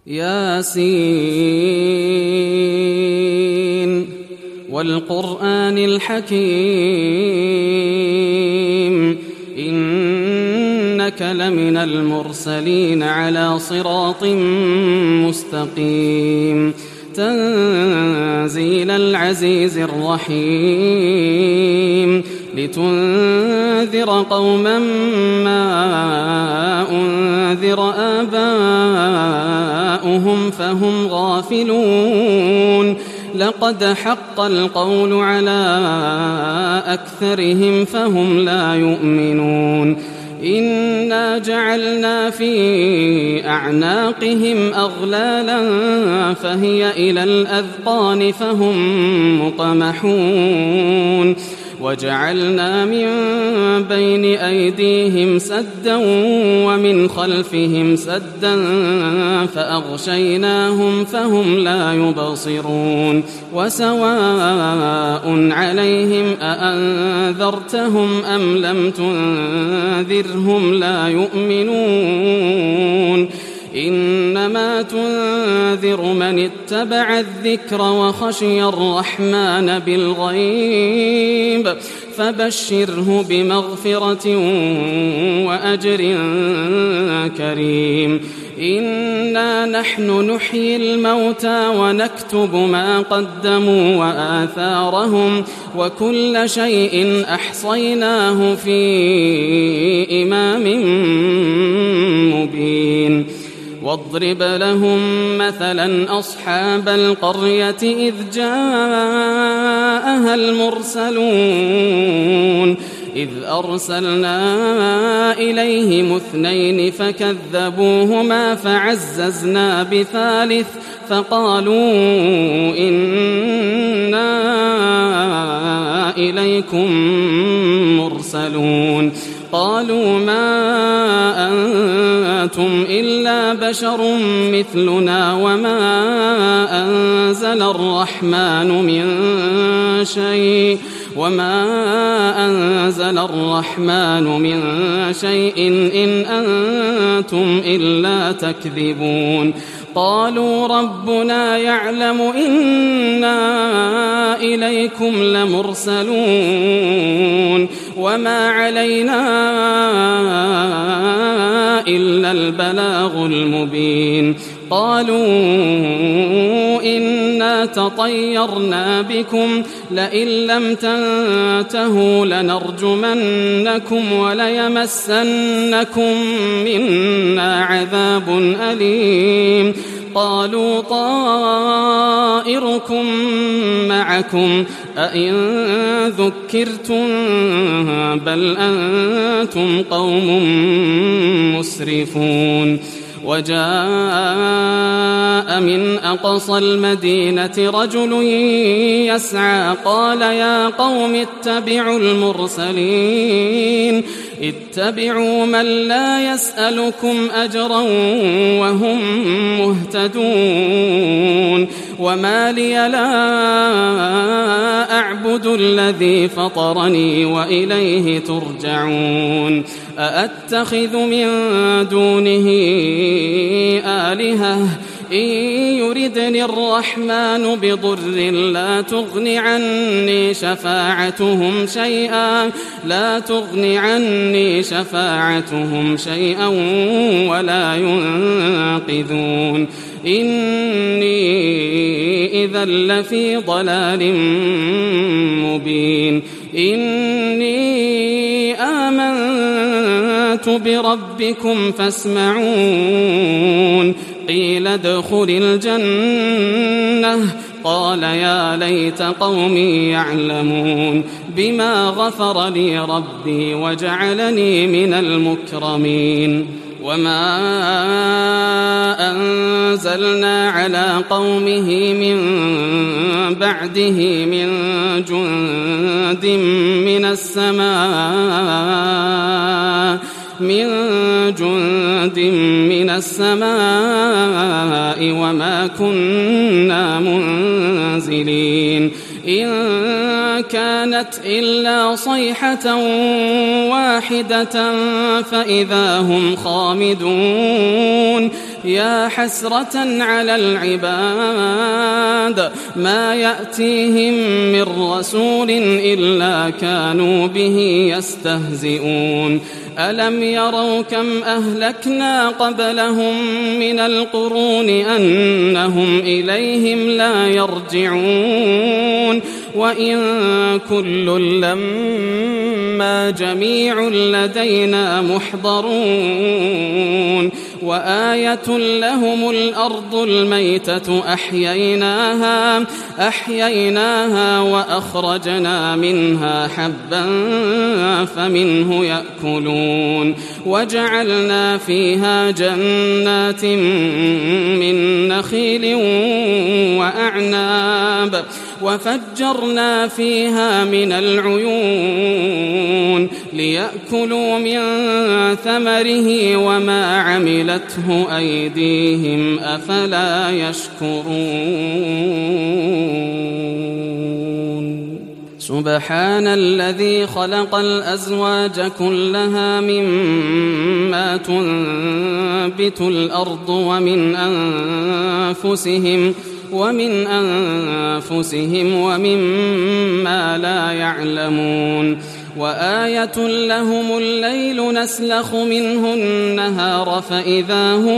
ياسين والقرآن الحكيم إنك لمن المرسلين على صراط مستقيم تنزيل العزيز الرحيم لتنذر قوما ما أنذر آباؤهم فهم غافلون لقد حق القول على أكثرهم فهم لا يؤمنون إنا جعلنا في أعناقهم أغلالا فهي إلى الأذقان فهم مقمحون وجعلنا من بين أيديهم سدا ومن خلفهم سدا فأغشيناهم فهم لا يبصرون وسواء عليهم أأنذرتهم أم لم تنذرهم لا يؤمنون إنما تنذر من اتبع الذكر وخشي الرحمن بالغيب فبشره بمغفرة وأجر كريم إنا نحن نحيي الموتى ونكتب ما قدموا وآثارهم وكل شيء أحصيناه في إمام مبين واضرب لهم مثلا أصحاب القرية إذ جاءها المرسلون إذ أرسلنا إليهم 2 فكذبوهما فعززنا بثالث فقالوا إنا إليكم مرسلون قالوا ما أنتم إلا بشر مثلنا وما أنزل الرحمن من شيء إن أنتم إلا تكذبون قالوا ربنا يعلم إنا إليكم لمرسلون وما علينا إلا البلاغ المبين قالوا إنا تطيرنا بكم لئن لم تنتهوا لنرجمنكم وليمسنكم منا عذاب أليم قالوا طائركم معكم أئن ذكرتم بل أنتم قوم مسرفون وجاء من أقصى المدينة رجل يسعى قال يا قوم اتبعوا المرسلين اتبعوا من لا يسألكم أجرا وهم مهتدون وما لي لا أعبد الذي فطرني وإليه ترجعون أأتخذ من دونه آلهة إن يردني الرحمن بضر لا تغن عني شفاعتهم شيئا ولا ينقذون إني إذا لفي ضلال مبين إني آمنت بربكم فاسمعون قيل ادخل الجنة قال يا ليت قومي يعلمون بما غفر لي ربي وجعلني من المكرمين وما أنزلنا على قومه من بعده من جند من السماء وما كنا منزلين إن كانت إلا صيحة واحدة فإذا هم خامدون يا حسرة على العباد ما يأتيهم من رسول إلا كانوا به يستهزئون ألم يروا كم أهلكنا قبلهم من القرون أنهم إليهم لا يرجعون وإن كل لما جميع لدينا محضرون وآية لهم الأرض الميتة أحييناها وأخرجنا منها حبا فمنه يأكلون وجعلنا فيها جنات من نخيل وأعناب وفجرنا فيها من العيون ليأكلوا من ثمره وما عملته أيديهم أفلا يشكرون سبحان الذي خلق الأزواج كلها مما تنبت الأرض ومن أنفسهم ومما لا يعلمون وآية لهم الليل نسلخ منه النهار فإذا هم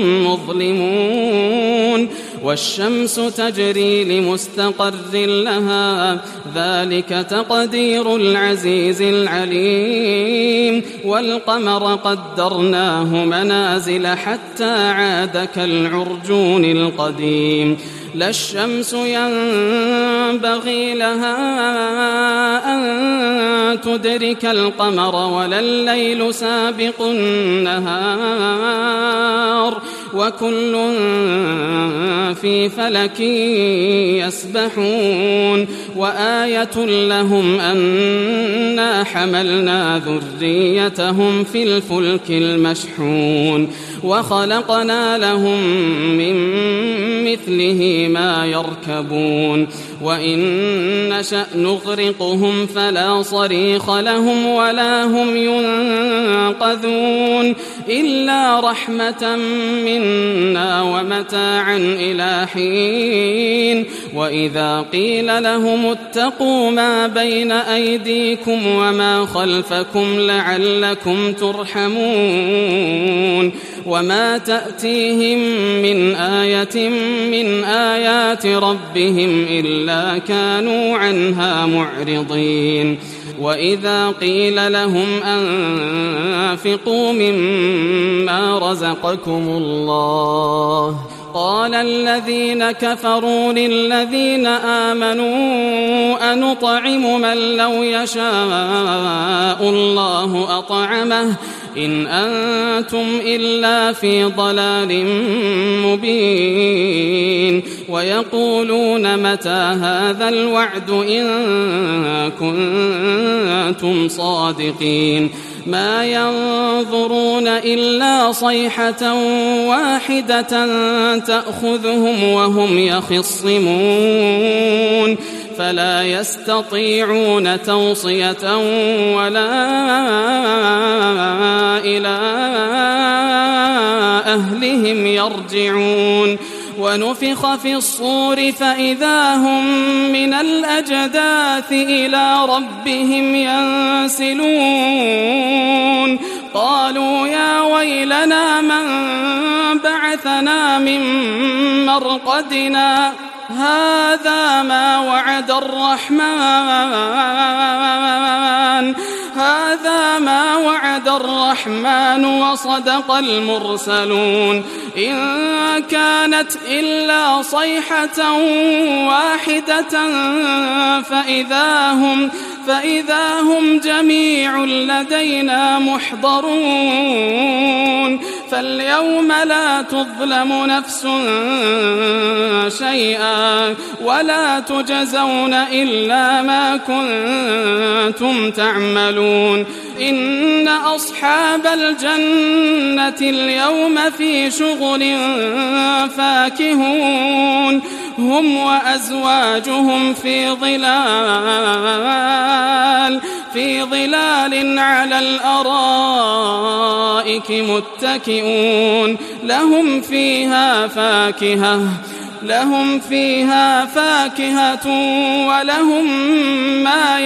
مظلمون والشمس تجري لمستقر لها ذلك تقدير العزيز العليم والقمر قدرناه منازل حتى عاد كالعرجون القديم لا الشمس ينبغي لها أن تدرك القمر ولا الليل سابق النهار وكل في فلك يسبحون وآية لهم أنا حملنا ذريتهم في الفلك المشحون وخلقنا لهم من مثله ما يركبون وإن نشأ نغرقهم فلا صريخ لهم ولا هم ينقذون إلا رحمة منا ومتاعا إلى حين وإذا قيل لهم اتقوا ما بين أيديكم وما خلفكم لعلكم ترحمون وما تأتيهم من آية من آيات ربهم إلا كانوا عنها معرضين وإذا قيل لهم أنفقوا مما رزقكم الله قال الذين كفروا للذين آمنوا أنطعم من لو يشاء الله أطعمه إن أنتم إلا في ضلال مبين ويقولون متى هذا الوعد إن كنتم صادقين ما ينظرون إلا صيحة واحدة تأخذهم وهم يخصمون فلا يستطيعون توصية ولا إلى أهلهم يرجعون ونفخ في الصور فإذا هم من الأجداث إلى ربهم ينسلون قالوا يا ويلنا من بعثنا من مرقدنا هذا ما وعد الرحمن وصدق المرسلون إن كانت إلا صيحة واحدة فإذا هم جميع لدينا محضرون فاليوم لا تظلم نفس شيئا ولا تجزون إلا ما كنتم تعملون إن أصحاب الجنة اليوم في شغل فاكهون هم وأزواجهم في ظلال في ظلال على الأرائك متكئون لهم فيها فاكهة ولهم ما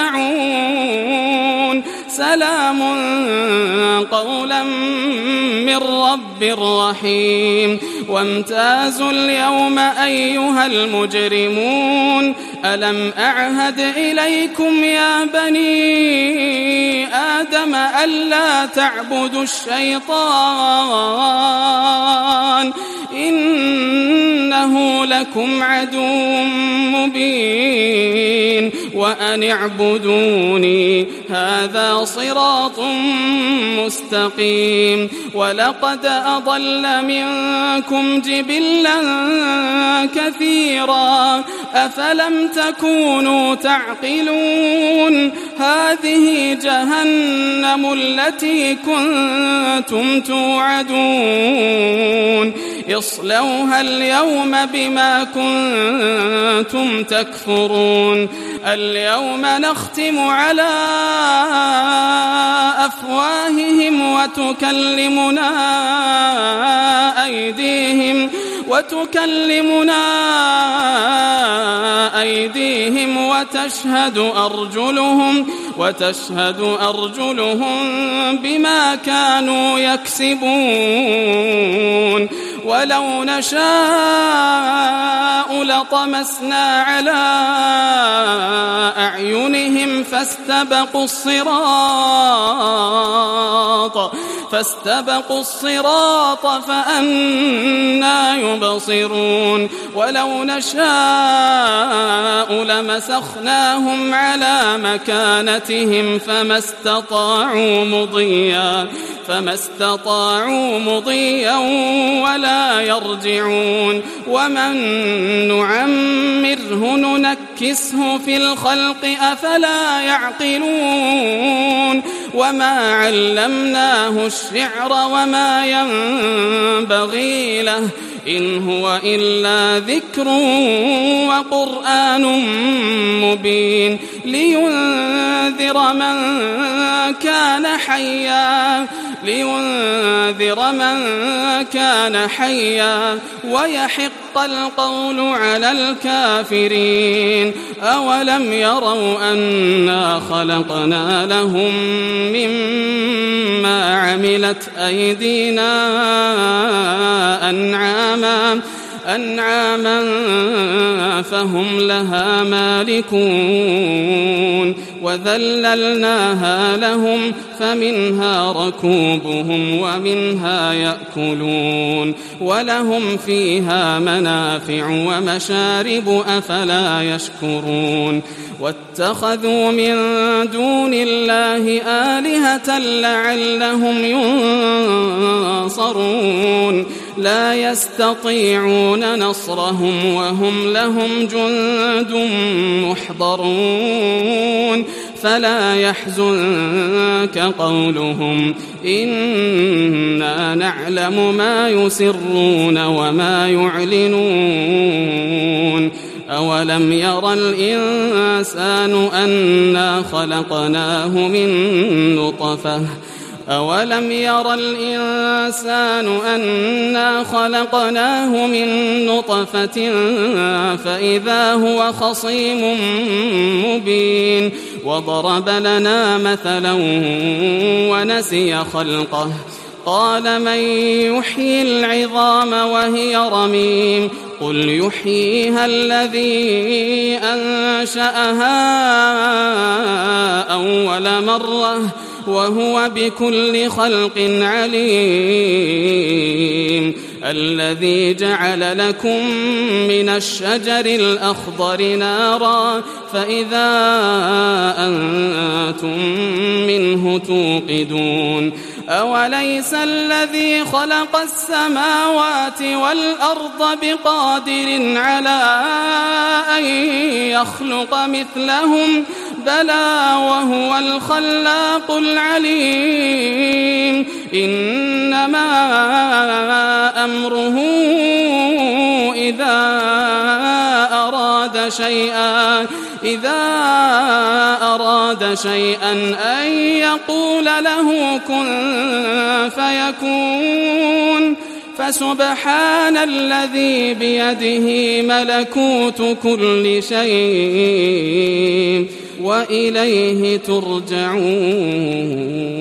يدعون سلام قولا من رب رحيم وامتازوا اليوم أيها المجرمون ألم أعهد إليكم يا بني آدم ألا تعبدوا الشيطان إنه لكم عدو مبين وأن اعبدوني هذا صراط مستقيم ولقد أضل منكم جبلا كثيرا أفلم تكونوا تعقلون هذه جهنم التي كنتم توعدون اصلوها اليوم بما كنتم تكفرون اليوم نختم على أفواههم وتكلمنا أيديهم وتشهد أرجلهم بما كانوا يكسبون ولو نشاء لطمسنا على أعينهم فاستبقوا الصراط فأنى يبصرون ولو نشاء لمسخناهم على مكانتهم فما استطاعوا مضيا ولا يرجعون ومن نعمره ننكسه في الخلق أفلا يعقلون وما علمناه الشعر وما ينبغي له إن هو إلا ذكر وقرآن مبين لينذر من كان حيا ويحق القول على الكافرين أولم يروا أنا خلقنا لهم مما عملت أيدينا أنعاما فهم لها مالكون وذللناها لهم فمنها ركوبهم ومنها يأكلون ولهم فيها منافع ومشارب أفلا يشكرون واتخذوا من دون الله آلهة لعلهم ينصرون لا يستطيعون نصرهم وهم لهم جند محضرون فلا يحزنك قولهم إنا نعلم ما يسرون وما يعلنون أولم يرى الإنسان أنا خلقناه من نطفة فإذا هو خصيم مبين وضرب لنا مثلا ونسي خلقه قال من يحيي العظام وهي رميم قل يحييها الذي أنشأها أول مرة وهو بكل خلق عليم الذي جعل لكم من الشجر الأخضر نارا فإذا أنتم منه توقدون أوليس الذي خلق السماوات والأرض بقادر على أن يخلق مثلهم بلى وهو الخلاق العليم إنما أمره إذا أراد شيئا أن يقول له كن فيكون فسبحان الذي بيده ملكوت كل شيء وإليه ترجعون.